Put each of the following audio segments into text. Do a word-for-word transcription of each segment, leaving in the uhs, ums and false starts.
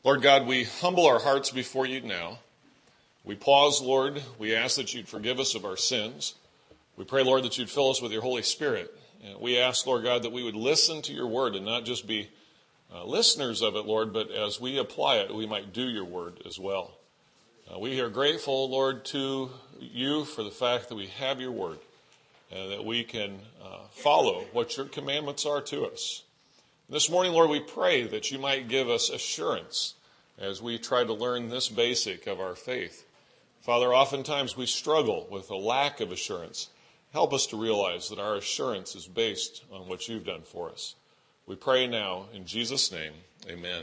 Lord God, we humble our hearts before you now. We pause, Lord. We ask that you'd forgive us of our sins. We pray, Lord, that you'd fill us with your Holy Spirit. And we ask, Lord God, that we would listen to your word and not just be uh, listeners of it, Lord, but as we apply it, we might do your word as well. Uh, we are grateful, Lord, to you for the fact that we have your word and that we can uh, follow what your commandments are to us. This morning, Lord, we pray that you might give us assurance as we try to learn this basic of our faith. Father, oftentimes we struggle with a lack of assurance. Help us to realize that our assurance is based on what you've done for us. We pray now in Jesus' name, amen.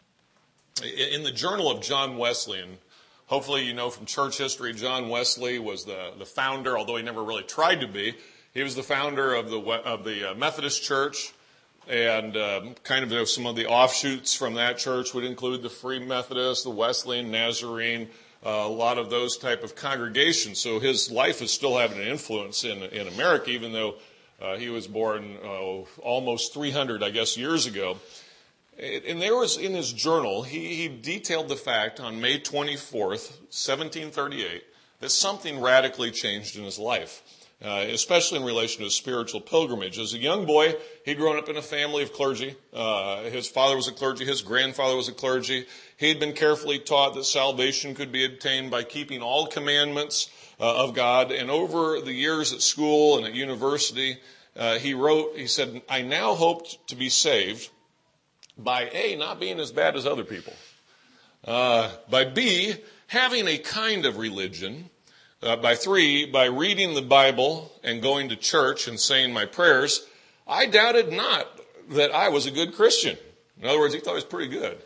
In the Journal of John Wesley, and hopefully you know from church history, John Wesley was the, the founder, although he never really tried to be. He was the founder of the, of the Methodist Church. And um, kind of you know, some of the offshoots from that church would include the Free Methodist, the Wesleyan, Nazarene, uh, a lot of those type of congregations. So his life is still having an influence in in America, even though uh, he was born uh, almost three hundred, I guess, years ago. And there was in his journal, he, he detailed the fact on May twenty-fourth, seventeen thirty-eight, that something radically changed in his life. Uh, especially in relation to his spiritual pilgrimage. As a young boy, he'd grown up in a family of clergy. Uh, his father was a clergy. His grandfather was a clergy. He'd been carefully taught that salvation could be obtained by keeping all commandments uh, of God. And over the years at school and at university, uh, he wrote, he said, I now hope to be saved by A, not being as bad as other people. Uh, by B, having a kind of religion. Uh, by three, by reading the Bible and going to church and saying my prayers, I doubted not that I was a good Christian. In other words, he thought he was pretty good.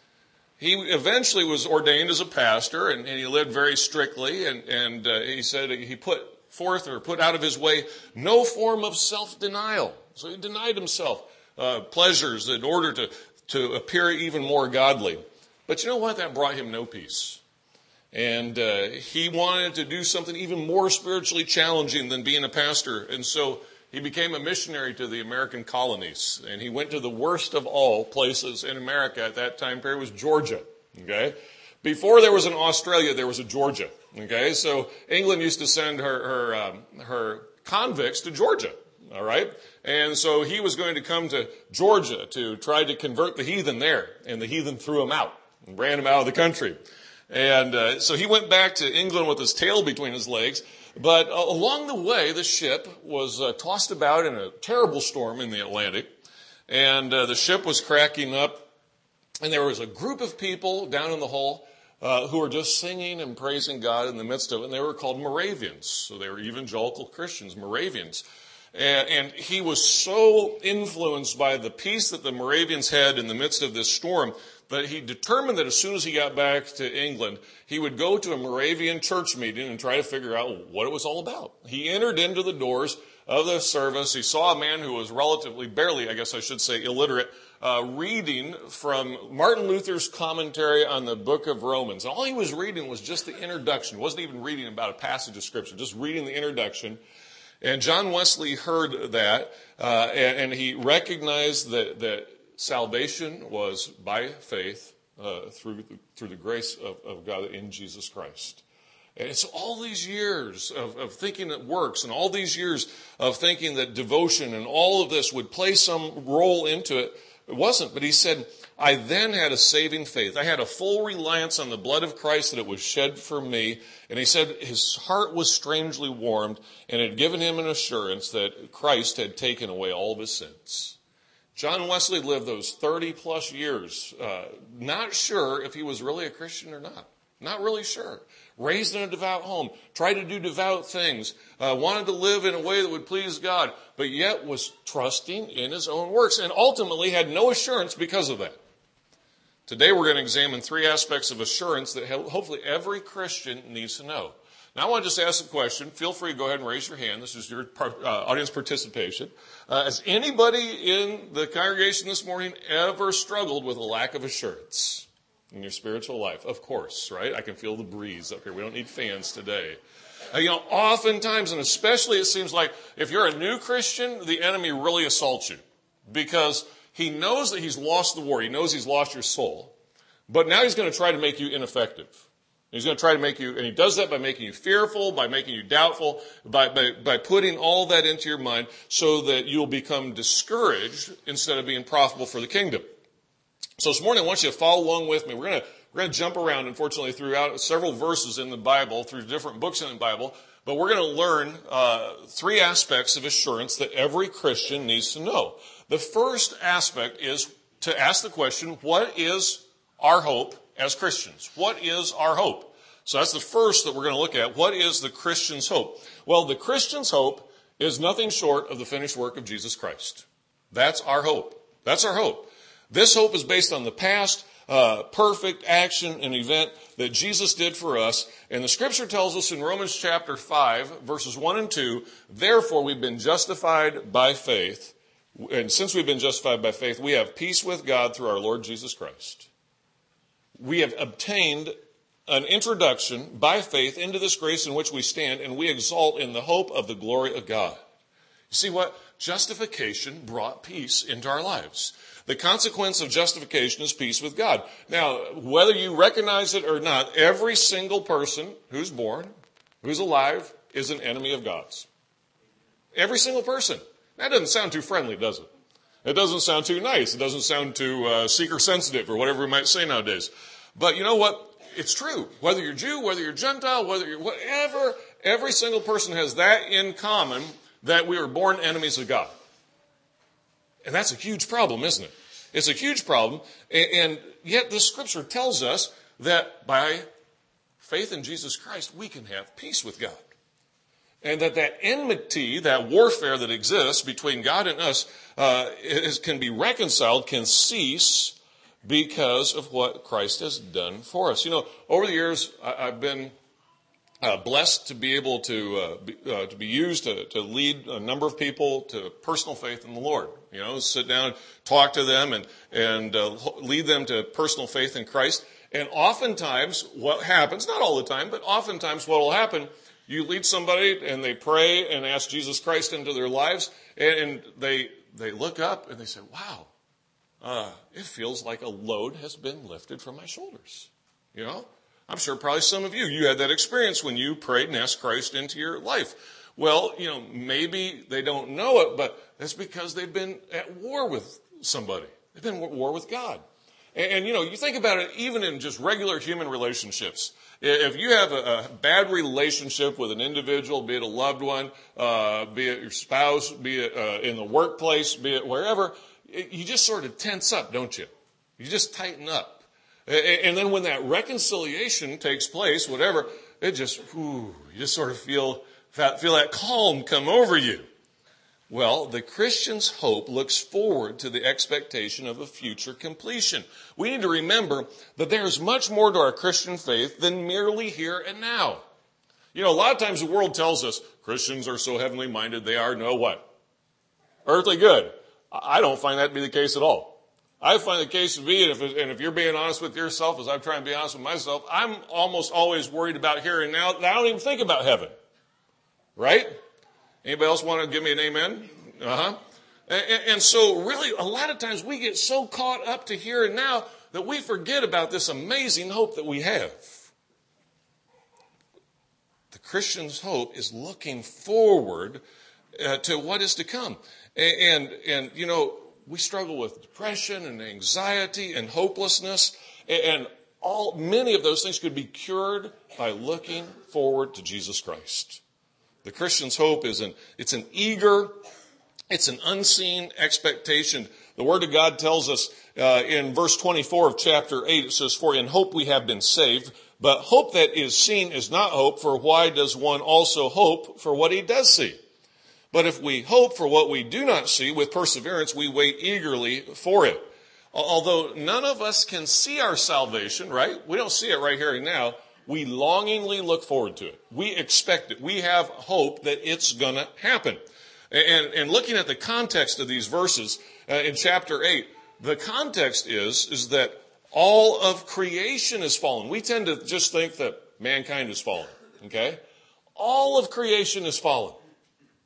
He eventually was ordained as a pastor, and, and he lived very strictly, and, and uh, he said he put forth or put out of his way no form of self-denial. So he denied himself uh, pleasures in order to, to appear even more godly. But you know what? That brought him no peace. And uh, he wanted to do something even more spiritually challenging than being a pastor. And so he became a missionary to the American colonies. And he went to the worst of all places in America at that time period was Georgia. Okay? Before there was an Australia, there was a Georgia. Okay? So England used to send her her, um, her convicts to Georgia. All right? And so he was going to come to Georgia to try to convert the heathen there. And the heathen threw him out and ran him out of the country. And uh, so he went back to England with his tail between his legs. But uh, along the way, the ship was uh, tossed about in a terrible storm in the Atlantic. And uh, the ship was cracking up. And there was a group of people down in the hull uh, who were just singing and praising God in the midst of it. And they were called Moravians. So they were evangelical Christians, Moravians. And, and he was so influenced by the peace that the Moravians had in the midst of this storm that he determined that as soon as he got back to England, he would go to a Moravian church meeting and try to figure out what it was all about. He entered into the doors of the service. He saw a man who was relatively, barely, I guess I should say, illiterate, uh, reading from Martin Luther's commentary on the book of Romans. All he was reading was just the introduction. He wasn't even reading about a passage of Scripture, just reading the introduction. And John Wesley heard that, uh, and, and he recognized that, that salvation was by faith uh, through through the grace of, of God in Jesus Christ. And it's all these years of, of thinking that works and all these years of thinking that devotion and all of this would play some role into it. It wasn't. But he said, I then had a saving faith. I had a full reliance on the blood of Christ that it was shed for me. And he said his heart was strangely warmed and had given him an assurance that Christ had taken away all of his sins. John Wesley lived those thirty plus years, uh, not sure if he was really a Christian or not. Not really sure. Raised in a devout home, tried to do devout things, uh, wanted to live in a way that would please God, but yet was trusting in his own works and ultimately had no assurance because of that. Today we're going to examine three aspects of assurance that hopefully every Christian needs to know. Now I want to just ask a question. Feel free to go ahead and raise your hand. This is your uh, audience participation. Uh, has anybody in the congregation this morning ever struggled with a lack of assurance in your spiritual life? Of course, right? I can feel the breeze up here. We don't need fans today. Uh, you know, oftentimes, and especially it seems like if you're a new Christian, the enemy really assaults you because he knows that he's lost the war. He knows he's lost your soul. But now he's going to try to make you ineffective. He's going to try to make you, and he does that by making you fearful, by making you doubtful, by, by, by putting all that into your mind so that you'll become discouraged instead of being profitable for the kingdom. So this morning I want you to follow along with me. We're going to, we're going to jump around, unfortunately, throughout several verses in the Bible, through different books in the Bible, but we're going to learn uh, three aspects of assurance that every Christian needs to know. The first aspect is to ask the question, what is our hope as Christians? What is our hope? So that's the first that we're going to look at. What is the Christian's hope? Well, the Christian's hope is nothing short of the finished work of Jesus Christ. That's our hope. That's our hope. This hope is based on the past, uh, perfect action and event that Jesus did for us. And the scripture tells us in Romans chapter five, verses one and two, therefore we've been justified by faith. And since we've been justified by faith, we have peace with God through our Lord Jesus Christ. We have obtained an introduction by faith into this grace in which we stand, and we exalt in the hope of the glory of God. You see what? Justification brought peace into our lives. The consequence of justification is peace with God. Now, whether you recognize it or not, every single person who's born, who's alive, is an enemy of God's. Every single person. That doesn't sound too friendly, does it? It doesn't sound too nice. It doesn't sound too uh, seeker-sensitive or whatever we might say nowadays. But you know what? It's true. Whether you're Jew, whether you're Gentile, whether you're whatever, every single person has that in common, that we were born enemies of God. And that's a huge problem, isn't it? It's a huge problem. And, and yet the scripture tells us that by faith in Jesus Christ, we can have peace with God. And that that enmity, that warfare that exists between God and us, uh, is, can be reconciled, can cease because of what Christ has done for us. You know, over the years, I, I've been uh, blessed to be able to uh, be, uh, to be used to, to lead a number of people to personal faith in the Lord. You know, sit down, talk to them, and and uh, lead them to personal faith in Christ. And oftentimes, what happens, not all the time, but oftentimes what will happen, you lead somebody and they pray and ask Jesus Christ into their lives, and they they look up and they say, wow, uh, it feels like a load has been lifted from my shoulders. You know, I'm sure probably some of you, you had that experience when you prayed and asked Christ into your life. Well, you know, maybe they don't know it, but that's because they've been at war with somebody. They've been at war with God. And, and you know, you think about it even in just regular human relationships. If you have a, a bad relationship with an individual, be it a loved one, uh, be it your spouse, be it uh, in the workplace, be it wherever, it, you just sort of tense up, don't you? You just tighten up. And, and then when that reconciliation takes place, whatever, it just, whew, you just sort of feel, feel that calm come over you. Well, the Christian's hope looks forward to the expectation of a future completion. We need to remember that there is much more to our Christian faith than merely here and now. You know, a lot of times the world tells us Christians are so heavenly minded, they are no what? Earthly good. I don't find that to be the case at all. I find the case to be, and if, and if you're being honest with yourself, as I'm trying to be honest with myself, I'm almost always worried about here and now. I don't even think about heaven. Right? Anybody else want to give me an amen? Uh-huh. And, and so really, a lot of times we get so caught up to here and now that we forget about this amazing hope that we have. The Christian's hope is looking forward uh, to what is to come. And, and, and, you know, we struggle with depression and anxiety and hopelessness. And all, many of those things could be cured by looking forward to Jesus Christ. The Christian's hope is an, it's an eager, it's an unseen expectation. The Word of God tells us uh, in verse twenty-four of chapter eight, it says, for in hope we have been saved, but hope that is seen is not hope, for why does one also hope for what he does see? But if we hope for what we do not see, with perseverance we wait eagerly for it. Although none of us can see our salvation, right? We don't see it right here and now. We longingly look forward to it. We expect it. We have hope that it's going to happen. And, and looking at the context of these verses uh, in chapter eight, the context is, is that all of creation is fallen. We tend to just think that mankind is fallen, okay? All of creation is fallen.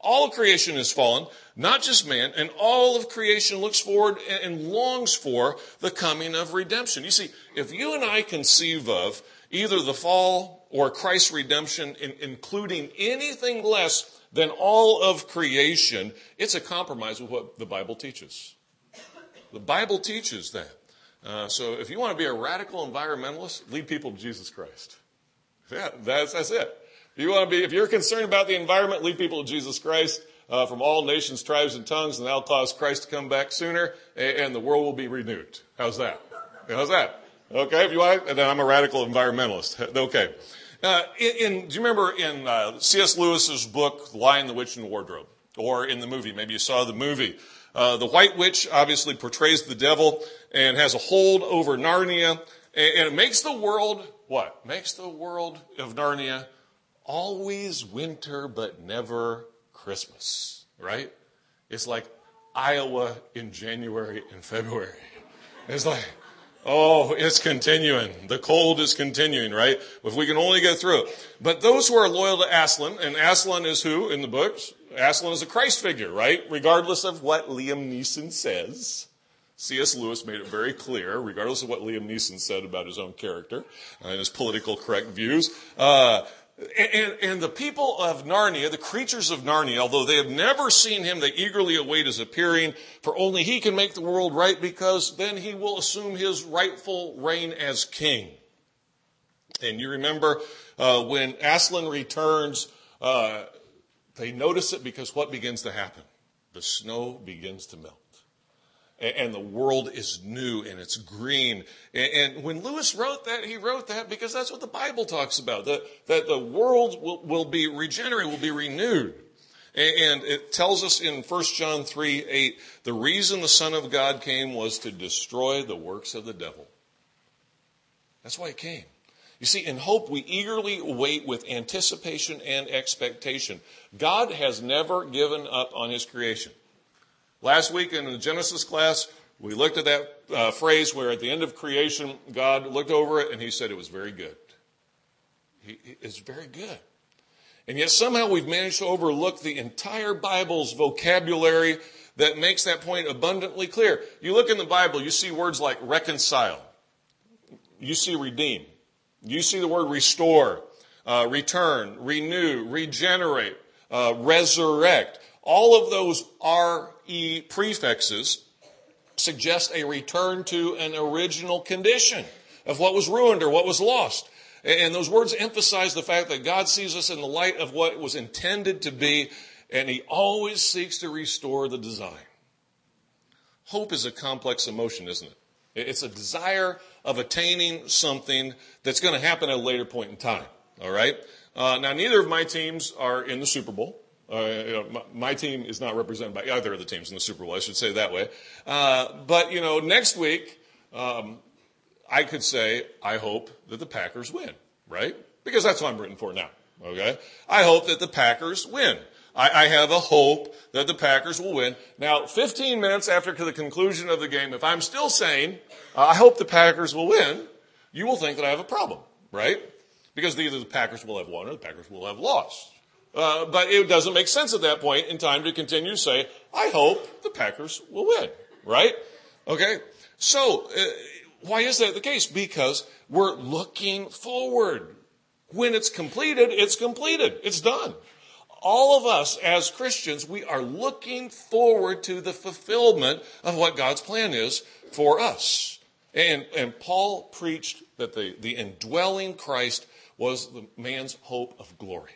All of creation is fallen, not just man, and all of creation looks forward and longs for the coming of redemption. You see, if you and I conceive of either the fall or Christ's redemption, in, including anything less than all of creation, it's a compromise with what the Bible teaches. The Bible teaches that. Uh, so if you want to be a radical environmentalist, lead people to Jesus Christ. Yeah, that's, that's it. If you want to be, if you're concerned about the environment, lead people to Jesus Christ uh, from all nations, tribes, and tongues, and that'll cause Christ to come back sooner, and, and the world will be renewed. How's that? How's that? Okay, if you want, and then I'm a radical environmentalist. Okay. Uh, in, in, do you remember in uh, C S Lewis's book, The Lion, the Witch, and the Wardrobe? Or in the movie, maybe you saw the movie. Uh, the White Witch obviously portrays the devil and has a hold over Narnia, and, and it makes the world, what? Makes the world of Narnia always winter but never Christmas, right? It's like Iowa in January and February. It's like, oh, it's continuing. The cold is continuing, right? If we can only get through it. But those who are loyal to Aslan, and Aslan is who in the books? Aslan is a Christ figure, right? Regardless of what Liam Neeson says. C S Lewis made it very clear, regardless of what Liam Neeson said about his own character and his political correct views. Uh, and, and the people of Narnia, the creatures of Narnia, although they have never seen him, they eagerly await his appearing, for only he can make the world right, because then he will assume his rightful reign as king. And you remember uh, when Aslan returns, uh, they notice it because what begins to happen? The snow begins to melt. And the world is new and it's green. And when Lewis wrote that, he wrote that because that's what the Bible talks about, that, that the world will, will be regenerated, will be renewed. And it tells us in First John three eight, the reason the Son of God came was to destroy the works of the devil. That's why he came. You see, in hope, we eagerly wait with anticipation and expectation. God has never given up on his creation. Last week in the Genesis class, we looked at that uh, phrase where at the end of creation, God looked over it and he said it was very good. He, it's very good. And yet somehow we've managed to overlook the entire Bible's vocabulary that makes that point abundantly clear. You look in the Bible, you see words like reconcile. You see redeem. You see the word restore, uh, return, renew, regenerate, uh, resurrect. All of those R E prefixes suggest a return to an original condition of what was ruined or what was lost. And those words emphasize the fact that God sees us in the light of what was intended to be, and he always seeks to restore the design. Hope is a complex emotion, isn't it? It's a desire of attaining something that's going to happen at a later point in time. All right? Uh, now, neither of my teams are in the Super Bowl. Uh, you know, my, my team is not represented by either of the teams in the Super Bowl. I should say it that way. Uh, but, you know, next week, um, I could say, I hope that the Packers win, right? Because that's what I'm rooting for now, okay? I hope that the Packers win. I, I have a hope that the Packers will win. Now, fifteen minutes after the conclusion of the game, if I'm still saying, uh, I hope the Packers will win, you will think that I have a problem, right? Because either the Packers will have won or the Packers will have lost. Uh, but it doesn't make sense at that point in time to continue to say, I hope the Packers will win, right? Okay? So, uh, why is that the case? Because we're looking forward. When it's completed, it's completed. It's done. All of us as Christians, we are looking forward to the fulfillment of what God's plan is for us. And, and Paul preached that the, the indwelling Christ was the man's hope of glory.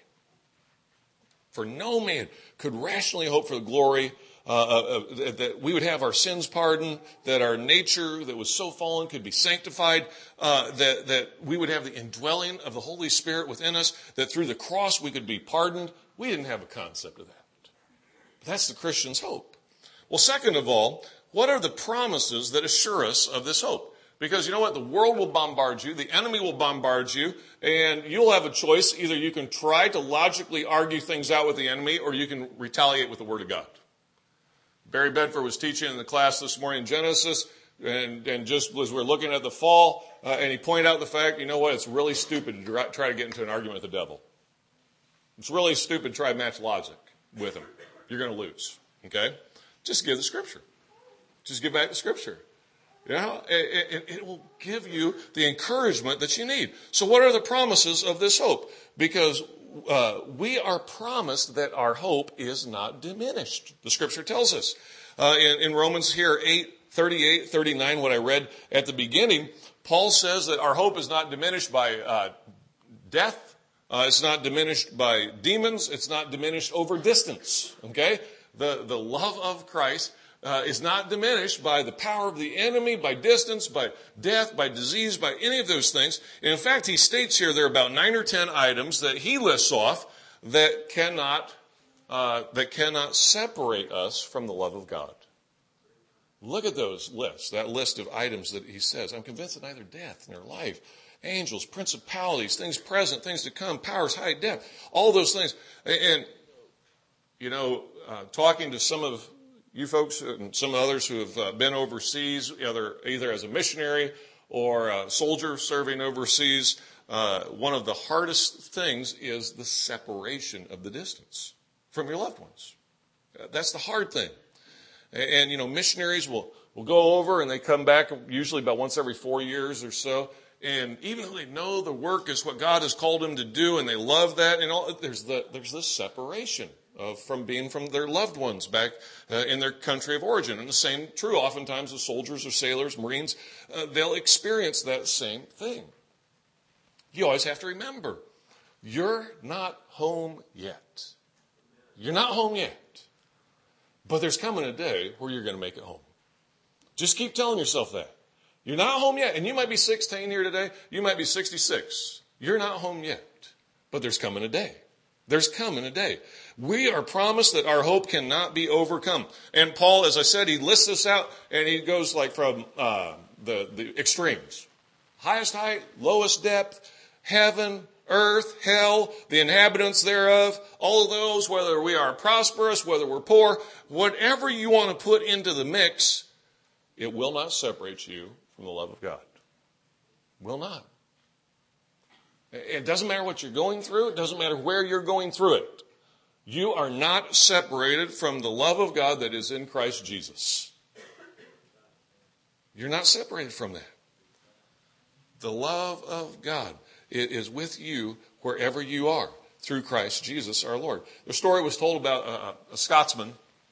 For no man could rationally hope for the glory uh, uh, that we would have our sins pardoned, that our nature that was so fallen could be sanctified, uh, that, that we would have the indwelling of the Holy Spirit within us, that through the cross we could be pardoned. We didn't have a concept of that. But that's the Christian's hope. Well, second of all, what are the promises that assure us of this hope? Because you know what? The world will bombard you. The enemy will bombard you. And you'll have a choice. Either you can try to logically argue things out with the enemy, or you can retaliate with the Word of God. Barry Bedford was teaching in the class this morning in Genesis, and, and just as we're looking at the fall, uh, and he pointed out the fact, you know what? It's really stupid to try to get into an argument with the devil. It's really stupid to try to match logic. with him. You're going to lose. Okay? Just give the scripture. Just give back the scripture. You know, it, it, it will give you the encouragement that you need. So what are the promises of this hope? Because uh, we are promised that our hope is not diminished. The scripture tells us. Uh, in, in Romans here, eight, thirty-eight, thirty-nine, what I read at the beginning, Paul says that our hope is not diminished by uh, death. Uh, it's not diminished by demons. It's not diminished over distance. Okay? The, the love of Christ Uh, is not diminished by the power of the enemy, by distance, by death, by disease, by any of those things. And in fact, he states here there are about nine or ten items that he lists off that cannot uh, that cannot separate us from the love of God. Look at those lists, that list of items that he says. I'm convinced that neither death nor life, angels, principalities, things present, things to come, powers, height, depth, all those things. And, you know, uh, talking to some of you folks and some others who have uh, been overseas, either, either as a missionary or a soldier serving overseas, uh, one of the hardest things is the separation of the distance from your loved ones. Uh, that's the hard thing. And, and, you know, missionaries will, will go over and they come back usually about once every four years or so. And even though they know the work is what God has called them to do and they love that, and all, there's the, there's this separation of from being from their loved ones back uh, in their country of origin. And the same true oftentimes with soldiers or sailors, Marines. Uh, they'll experience that same thing. You always have to remember, you're not home yet. You're not home yet. But there's coming a day where you're going to make it home. Just keep telling yourself that. You're not home yet. And you might be sixteen here today. You might be sixty-six. You're not home yet. But there's coming a day. There's coming a day. We are promised that our hope cannot be overcome. And Paul, as I said, he lists this out and he goes like from uh, the, the extremes. Highest height, lowest depth, heaven, earth, hell, the inhabitants thereof, all of those, whether we are prosperous, whether we're poor, whatever you want to put into the mix, it will not separate you from the love of God. Will not. It doesn't matter what you're going through. It doesn't matter where you're going through it. You are not separated from the love of God that is in Christ Jesus. You're not separated from that. The love of God is with you wherever you are through Christ Jesus our Lord. The story was told about a, a Scotsman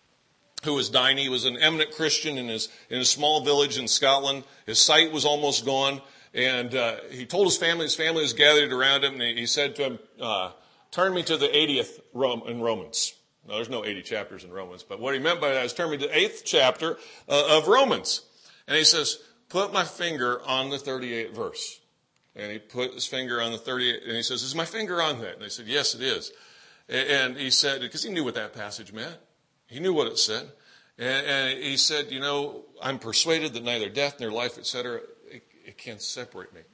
who was dying. He was an eminent Christian in his, in a small village in Scotland. His sight was almost gone. And uh, he told his family, his family was gathered around him, and he, he said to him, uh, turn me to the eightieth Rome, in Romans. No, there's no eighty chapters in Romans, but what he meant by that is turn me to the eighth chapter uh, of Romans. And he says, put my finger on the thirty-eighth verse. And he put his finger on the thirty-eighth, and he says, is my finger on that? And they said, yes, it is. And he said, because he knew what that passage meant. He knew what it said. And, and he said, you know, I'm persuaded that neither death nor life, et cetera, it can't separate me.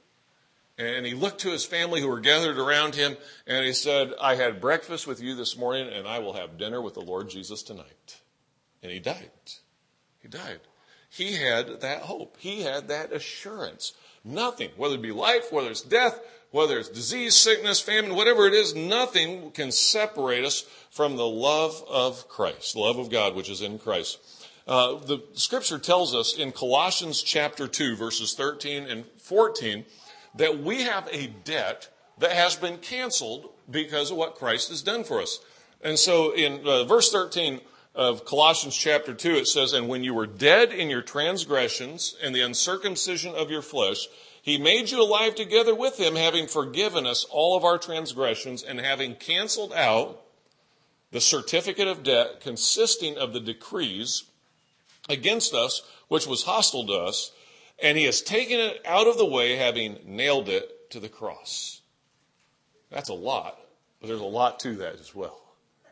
And he looked to his family who were gathered around him, and he said, I had breakfast with you this morning, and I will have dinner with the Lord Jesus tonight. And he died. He died. He had that hope. He had that assurance. Nothing, whether it be life, whether it's death, whether it's disease, sickness, famine, whatever it is, nothing can separate us from the love of Christ, the love of God which is in Christ. Uh, the scripture tells us in Colossians chapter two, verses thirteen and fourteen, that we have a debt that has been canceled because of what Christ has done for us. And so in uh, verse thirteen of Colossians chapter two, it says, and when you were dead in your transgressions and the uncircumcision of your flesh, he made you alive together with him, having forgiven us all of our transgressions and having canceled out the certificate of debt consisting of the decrees against us, which was hostile to us, and he has taken it out of the way, having nailed it to the cross. That's a lot, but there's a lot to that as well.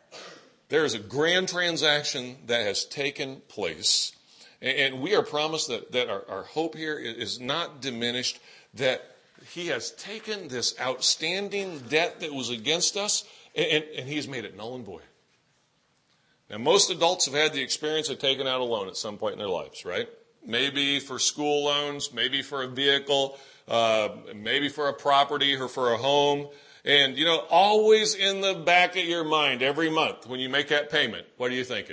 There is a grand transaction that has taken place, and we are promised that, that our, our hope here is not diminished, that he has taken this outstanding debt that was against us, and, and he has made it null and void. Now, most adults have had the experience of taking out a loan at some point in their lives, right? Maybe for school loans, maybe for a vehicle, uh, maybe for a property or for a home. And, you know, always in the back of your mind every month when you make that payment, what are you thinking?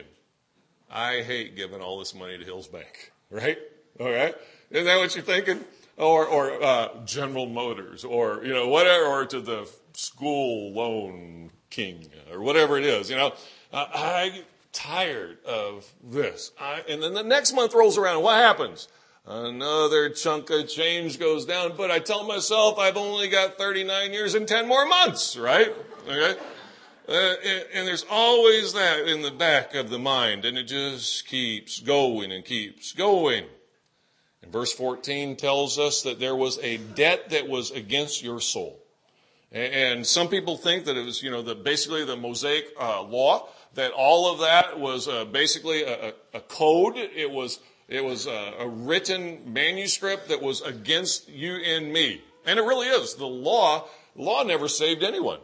I hate giving all this money to Hills Bank, right? Okay. Isn't that what you're thinking? Or, or, uh, General Motors, or, you know, whatever, or to the school loan king, or whatever it is, you know. Uh, I'm tired of this. I, and then the next month rolls around, and what happens? Another chunk of change goes down, but I tell myself I've only got thirty-nine years and ten more months, right? Okay. Uh, and, and there's always that in the back of the mind, and it just keeps going and keeps going. And verse fourteen tells us that there was a debt that was against your soul. And, and some people think that it was, you know, the, basically the Mosaic uh, law, that all of that was uh, basically a, a code. It was, it was a, a written manuscript that was against you and me. And it really is. The law, law never saved anyone.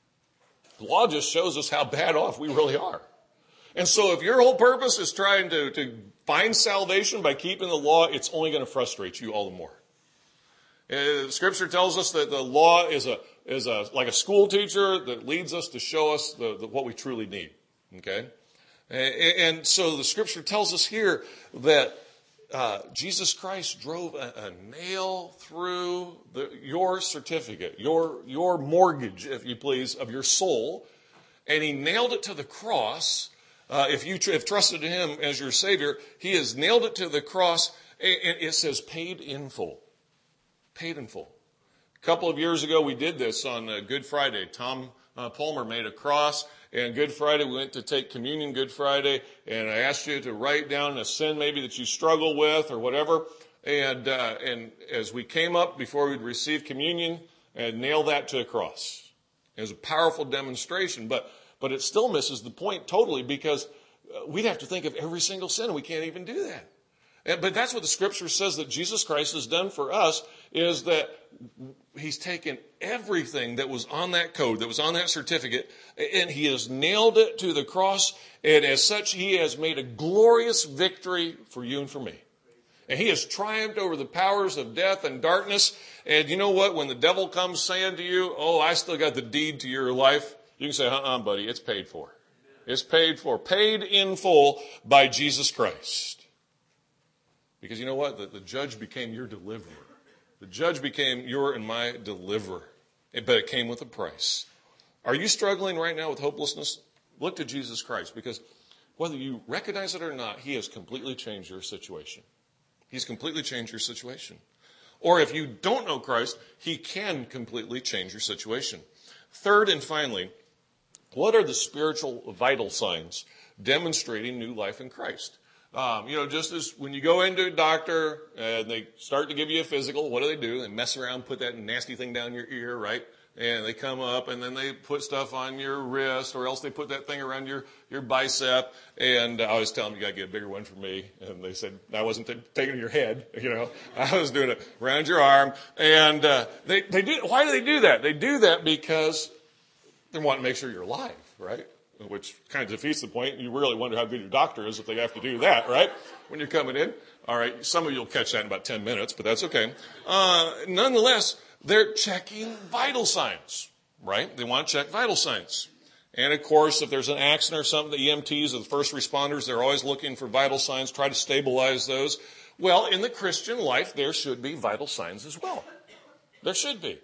The law just shows us how bad off we really are. And so if your whole purpose is trying to, to find salvation by keeping the law, it's only going to frustrate you all the more. Uh, Scripture tells us that the law is a is a like a school teacher that leads us to show us the, the, what we truly need. Okay, and, and so the Scripture tells us here that uh, Jesus Christ drove a, a nail through the, your certificate, your your mortgage, if you please, of your soul, and he nailed it to the cross. Uh, if you tr- have trusted him as your Savior, he has nailed it to the cross, and it says paid in full. Paid in full. A couple of years ago, we did this on uh, Good Friday. Tom uh, Palmer made a cross, and Good Friday, we went to take communion Good Friday, and I asked you to write down a sin maybe that you struggle with or whatever. And uh, and as we came up before we'd receive communion, and nailed that to a cross. It was a powerful demonstration, but But it still misses the point totally, because we'd have to think of every single sin, and we can't even do that. But that's what the Scripture says that Jesus Christ has done for us, is that he's taken everything that was on that code, that was on that certificate, and he has nailed it to the cross. And as such, he has made a glorious victory for you and for me. And he has triumphed over the powers of death and darkness. And you know what? When the devil comes saying to you, oh, I still got the deed to your life, you can say, uh-uh, buddy, it's paid for. It's paid for. Paid in full by Jesus Christ. Because you know what? The, the judge became your deliverer. The judge became your and my deliverer. But it came with a price. Are you struggling right now with hopelessness? Look to Jesus Christ, because whether you recognize it or not, he has completely changed your situation. He's completely changed your situation. Or if you don't know Christ, he can completely change your situation. Third and finally, what are the spiritual vital signs demonstrating new life in Christ? Um, you know, just as when you go into a doctor and they start to give you a physical, what do they do? They mess around, put that nasty thing down your ear, right? And they come up and then they put stuff on your wrist, or else they put that thing around your, your bicep. And I always tell them, you got to get a bigger one for me. And they said, I wasn't t- taking your head, you know, I was doing it around your arm. And, uh, they, they do, why do they do that? They do that because they want to make sure you're alive, right? Which kind of defeats the point. You really wonder how good your doctor is if they have to do that, right? When you're coming in. All right. Some of you will catch that in about ten minutes, but that's okay. Uh, nonetheless, they're checking vital signs, right? They want to check vital signs. And of course, if there's an accident or something, the E M Ts or the first responders, they're always looking for vital signs, try to stabilize those. Well, in the Christian life, there should be vital signs as well. There should be.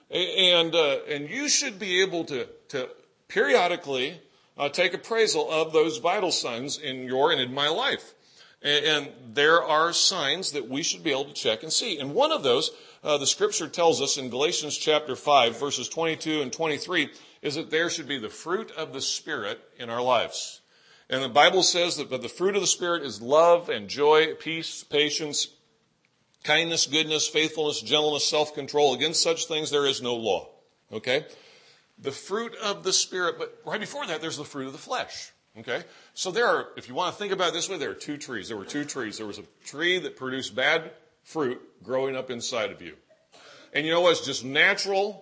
And, uh, and you should be able to, to periodically Uh, take appraisal of those vital signs in your and in my life. And, and there are signs that we should be able to check and see. And one of those, uh, the Scripture tells us in Galatians chapter five, verses twenty-two and twenty-three, is that there should be the fruit of the Spirit in our lives. And the Bible says that but the fruit of the Spirit is love and joy, peace, patience, kindness, goodness, faithfulness, gentleness, self-control. Against such things there is no law. Okay? The fruit of the Spirit, but right before that, there's the fruit of the flesh. Okay? So there are, if you want to think about it this way, there are two trees. There were two trees. There was a tree that produced bad fruit growing up inside of you. And you know what? It's just natural,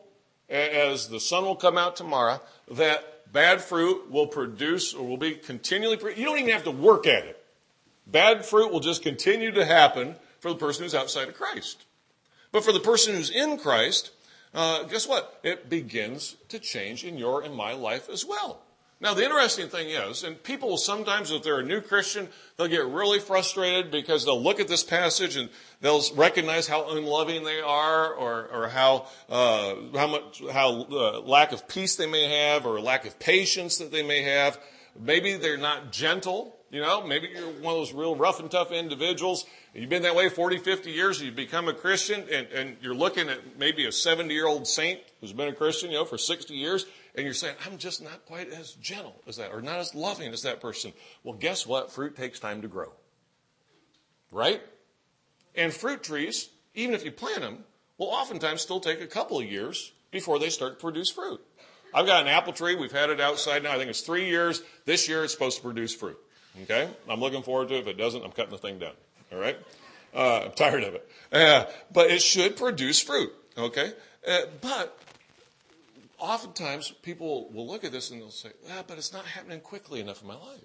as the sun will come out tomorrow, that bad fruit will produce or will be continually, you don't even have to work at it. Bad fruit will just continue to happen for the person who's outside of Christ. But for the person who's in Christ, uh, guess what? It begins to change in your and my life as well. Now, the interesting thing is, and people will sometimes, if they're a new Christian, they'll get really frustrated because they'll look at this passage and they'll recognize how unloving they are, or, or how, uh, how much, how uh, lack of peace they may have, or lack of patience that they may have. Maybe they're not gentle, you know, maybe you're one of those real rough and tough individuals. You've been that way forty, fifty years, you've become a Christian, and, and you're looking at maybe a seventy-year-old saint who's been a Christian, you know, for sixty years, and you're saying, I'm just not quite as gentle as that, or not as loving as that person. Well, guess what? Fruit takes time to grow. Right? And fruit trees, even if you plant them, will oftentimes still take a couple of years before they start to produce fruit. I've got an apple tree. We've had it outside now. I think it's three years. This year it's supposed to produce fruit. Okay? I'm looking forward to it. If it doesn't, I'm cutting the thing down. All right? Uh, I'm tired of it. Uh, but it should produce fruit. Okay? Uh, but oftentimes people will look at this and they'll say, ah, but it's not happening quickly enough in my life.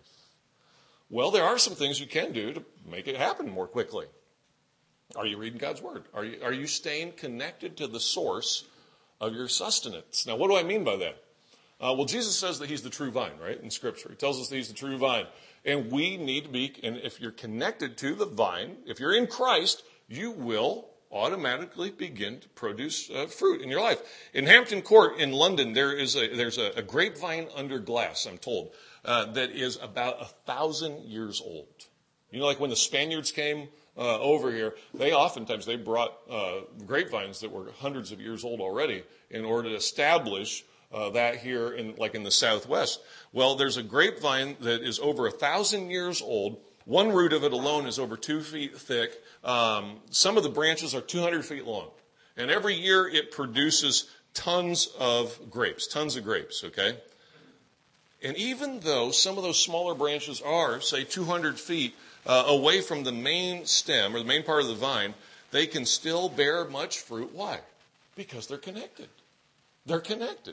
Well, there are some things you can do to make it happen more quickly. Are you reading God's Word? Are you, are you staying connected to the source of your sustenance? Now, what do I mean by that? Uh, well, Jesus says that he's the true vine, right, in Scripture. He tells us that he's the true vine. And we need to be, and if you're connected to the vine, if you're in Christ, you will automatically begin to produce uh, fruit in your life. In Hampton Court in London, there is a, there's a, a grapevine under glass, I'm told, uh, that is about a thousand years old. You know, like when the Spaniards came uh, over here, they oftentimes, they brought uh, grapevines that were hundreds of years old already in order to establish Uh, that here in, like in the Southwest. Well, there's a grapevine that is over a thousand years old. One root of it alone is over two feet thick. Um, some of the branches are two hundred feet long. And every year it produces tons of grapes, tons of grapes, okay? And even though some of those smaller branches are, say, two hundred feet uh, away from the main stem or the main part of the vine, they can still bear much fruit. Why? Because they're connected. They're connected.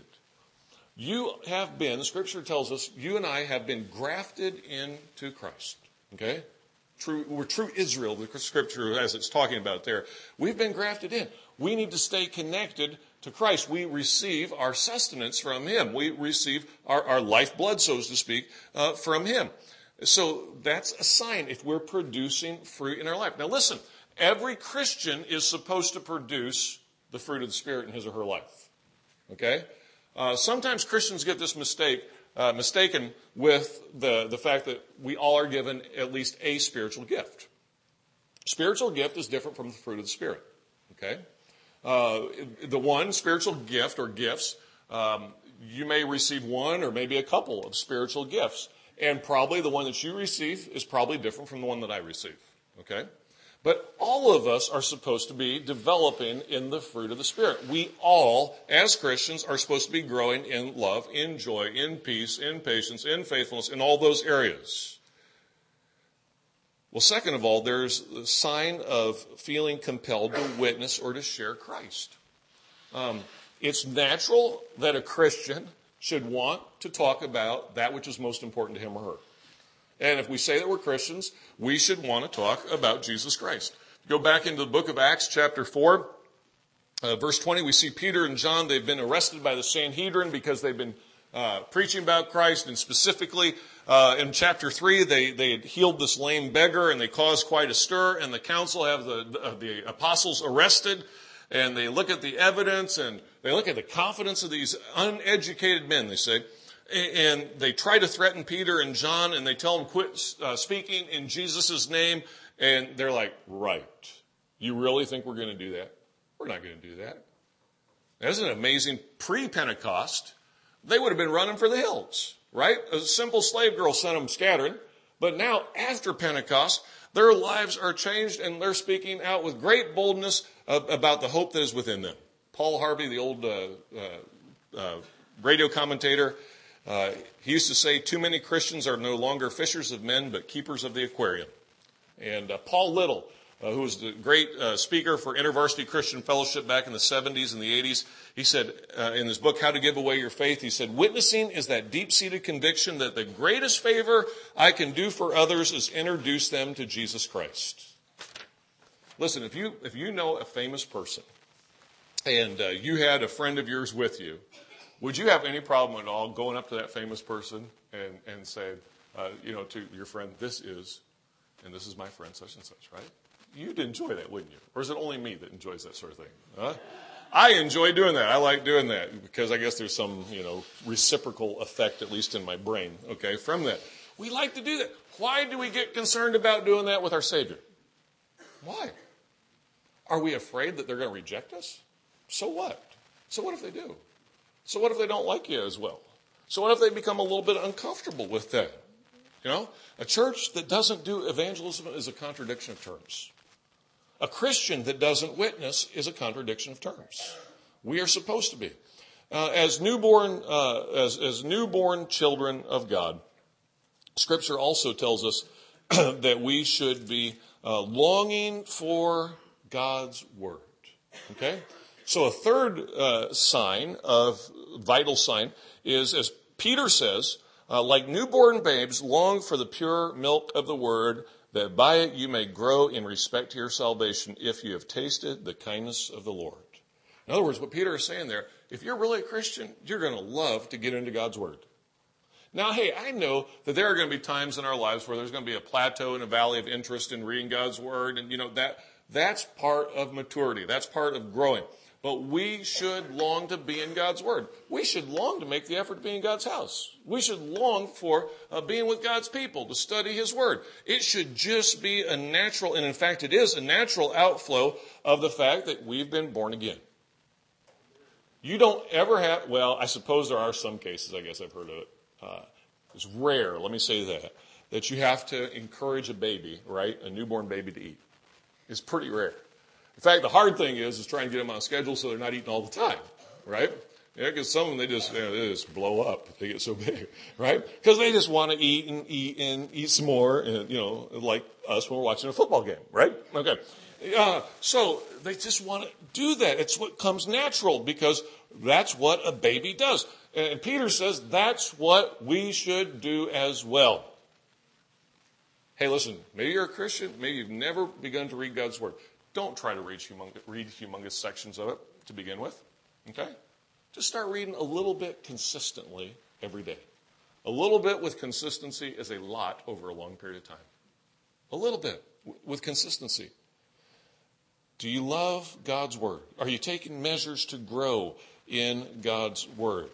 You have been, the Scripture tells us, you and I have been grafted into Christ. Okay? True, we're true Israel, the Scripture as it's talking about there. We've been grafted in. We need to stay connected to Christ. We receive our sustenance from him. We receive our, our lifeblood, so to speak, uh, from him. So that's a sign if we're producing fruit in our life. Now listen, every Christian is supposed to produce the fruit of the Spirit in his or her life. Okay? Uh, sometimes Christians get this mistake, uh, mistaken with the, the fact that we all are given at least a spiritual gift. Spiritual gift is different from the fruit of the Spirit. Okay? Uh, the one spiritual gift or gifts, um, you may receive one or maybe a couple of spiritual gifts. And probably the one that you receive is probably different from the one that I receive. Okay? But all of us are supposed to be developing in the fruit of the Spirit. We all, as Christians, are supposed to be growing in love, in joy, in peace, in patience, in faithfulness, in all those areas. Well, second of all, there's the sign of feeling compelled to witness or to share Christ. Um, it's natural that a Christian should want to talk about that which is most important to him or her. And if we say that we're Christians, we should want to talk about Jesus Christ. Go back into the book of Acts, chapter four, uh, verse twenty. We see Peter and John. They've been arrested by the Sanhedrin because they've been uh, preaching about Christ. And specifically, uh, in chapter three, they, they had healed this lame beggar and they caused quite a stir. And the council have the, uh, the apostles arrested. And they look at the evidence and they look at the confidence of these uneducated men, they say. And they try to threaten Peter and John, and they tell them, quit uh, speaking in Jesus' name. And they're like, right. You really think we're going to do that? We're not going to do that. Isn't it amazing? Pre-Pentecost, they would have been running for the hills, right? A simple slave girl sent them scattering. But now, after Pentecost, their lives are changed, and they're speaking out with great boldness about the hope that is within them. Paul Harvey, the old uh, uh, uh, radio commentator, Uh, he used to say, too many Christians are no longer fishers of men, but keepers of the aquarium. And uh, Paul Little, uh, who was the great uh, speaker for InterVarsity Christian Fellowship back in the seventies and the eighties, he said uh, in his book, How to Give Away Your Faith, he said, witnessing is that deep-seated conviction that the greatest favor I can do for others is introduce them to Jesus Christ. Listen, if you, if you know a famous person, and uh, you had a friend of yours with you, would you have any problem at all going up to that famous person and, and saying, uh, you know, to your friend, this is, and this is my friend such and such, right? You'd enjoy that, wouldn't you? Or is it only me that enjoys that sort of thing? Huh? I enjoy doing that. I like doing that because I guess there's some, you know, reciprocal effect, at least in my brain, okay, from that. We like to do that. Why do we get concerned about doing that with our Savior? Why? Are we afraid that they're going to reject us? So what? So what if they do? So what if they don't like you as well? So what if they become a little bit uncomfortable with that? You know, a church that doesn't do evangelism is a contradiction of terms. A Christian that doesn't witness is a contradiction of terms. We are supposed to be. Uh, as newborn, uh, as, as newborn children of God, Scripture also tells us that we should be uh, longing for God's Word. Okay? So a third uh, sign of, vital sign, is, as Peter says, uh, like newborn babes, long for the pure milk of the Word, that by it you may grow in respect to your salvation if you have tasted the kindness of the Lord. In other words, what Peter is saying there, if you're really a Christian, you're going to love to get into God's Word. Now, hey, I know that there are going to be times in our lives where there's going to be a plateau and a valley of interest in reading God's Word. And, you know, that that's part of maturity. That's part of growing. But we should long to be in God's Word. We should long to make the effort to be in God's house. We should long for uh, being with God's people, to study His Word. It should just be a natural, and in fact it is a natural outflow of the fact that we've been born again. You don't ever have, well, I suppose there are some cases, I guess I've heard of it. Uh, it's rare, let me say that, that you have to encourage a baby, right, a newborn baby to eat. It's pretty rare. In fact, the hard thing is, is trying to get them on schedule so they're not eating all the time, right? Yeah, because some of them, they just, you know, they just blow up. They get so big, right? Because they just want to eat and eat and eat some more, and, you know, like us when we're watching a football game, right? Okay. Uh, so they just want to do that. It's what comes natural because that's what a baby does. And Peter says that's what we should do as well. Hey, listen, maybe you're a Christian. Maybe you've never begun to read God's Word. Don't try to read humongous, read humongous sections of it to begin with, okay? Just start reading a little bit consistently every day. A little bit with consistency is a lot over a long period of time. A little bit with consistency. Do you love God's Word? Are you taking measures to grow in God's Word?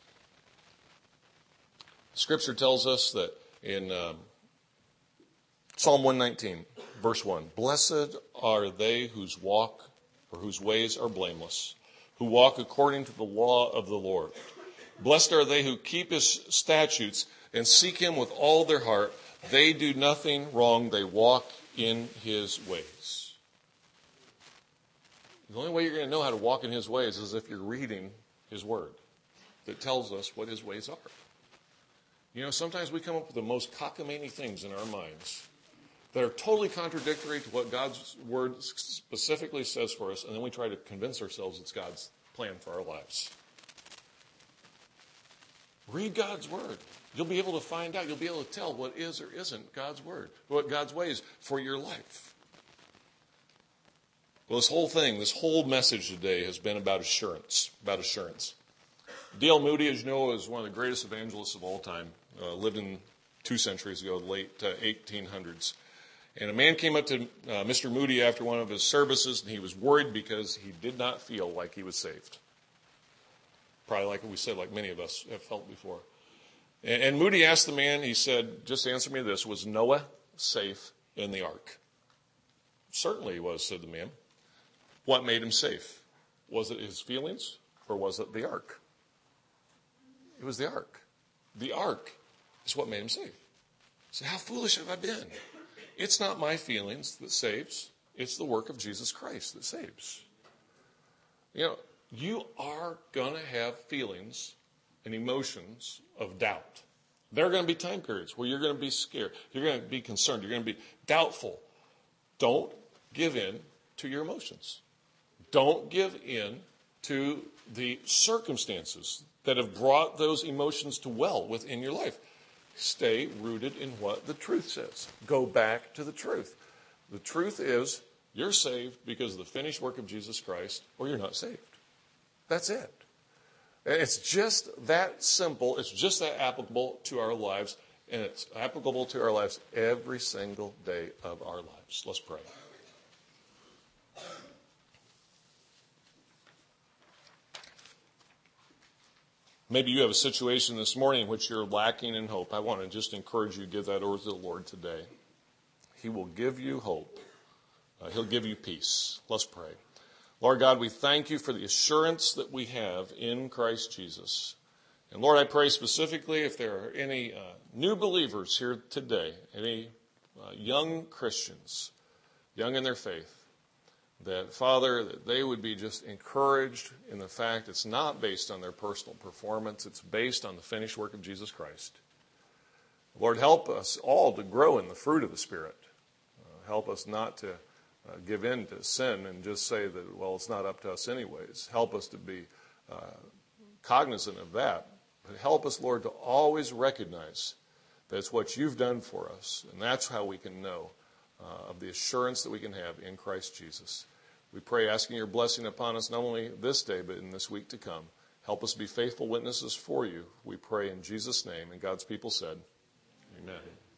Scripture tells us that in um, Psalm one nineteen, verse one, blessed are they whose walk or whose ways are blameless, who walk according to the law of the Lord. Blessed are they who keep His statutes and seek Him with all their heart. They do nothing wrong. They walk in His ways. The only way you're going to know how to walk in His ways is if you're reading His Word that tells us what His ways are. You know, sometimes we come up with the most cockamamie things in our minds that are totally contradictory to what God's Word specifically says for us, and then we try to convince ourselves it's God's plan for our lives. Read God's Word. You'll be able to find out, you'll be able to tell what is or isn't God's Word, what God's ways for your life. Well, this whole thing, this whole message today has been about assurance, about assurance. D L Moody, as you know, is one of the greatest evangelists of all time, uh, lived in two centuries ago, the late uh, eighteen hundreds. And a man came up to uh, Mister Moody after one of his services, and he was worried because he did not feel like he was saved. Probably like we said, like many of us have felt before. And, and Moody asked the man, he said, just answer me this, was Noah safe in the ark? Certainly he was, said the man. What made him safe? Was it his feelings, or was it the ark? It was the ark. The ark is what made him safe. So how foolish have I been? It's not my feelings that saves. It's the work of Jesus Christ that saves. You know, you are going to have feelings and emotions of doubt. There are going to be time periods where you're going to be scared. You're going to be concerned. You're going to be doubtful. Don't give in to your emotions. Don't give in to the circumstances that have brought those emotions to well within your life. Stay rooted in what the truth says. Go back to the truth. The truth is you're saved because of the finished work of Jesus Christ, or you're not saved. That's it. It's just that simple. It's just that applicable to our lives. And it's applicable to our lives every single day of our lives. Let's pray. Maybe you have a situation this morning in which you're lacking in hope. I want to just encourage you to give that over to the Lord today. He will give you hope. Uh, he'll give you peace. Let's pray. Lord God, we thank you for the assurance that we have in Christ Jesus. And Lord, I pray specifically if there are any uh, new believers here today, any uh, young Christians, young in their faith, that, Father, that they would be just encouraged in the fact it's not based on their personal performance. It's based on the finished work of Jesus Christ. Lord, help us all to grow in the fruit of the Spirit. Uh, help us not to uh, give in to sin and just say that, well, it's not up to us anyways. Help us to be uh, cognizant of that. But help us, Lord, to always recognize that it's what you've done for us. And that's how we can know uh, of the assurance that we can have in Christ Jesus. We pray asking your blessing upon us not only this day, but in this week to come. Help us be faithful witnesses for you. We pray in Jesus' name. And God's people said, amen.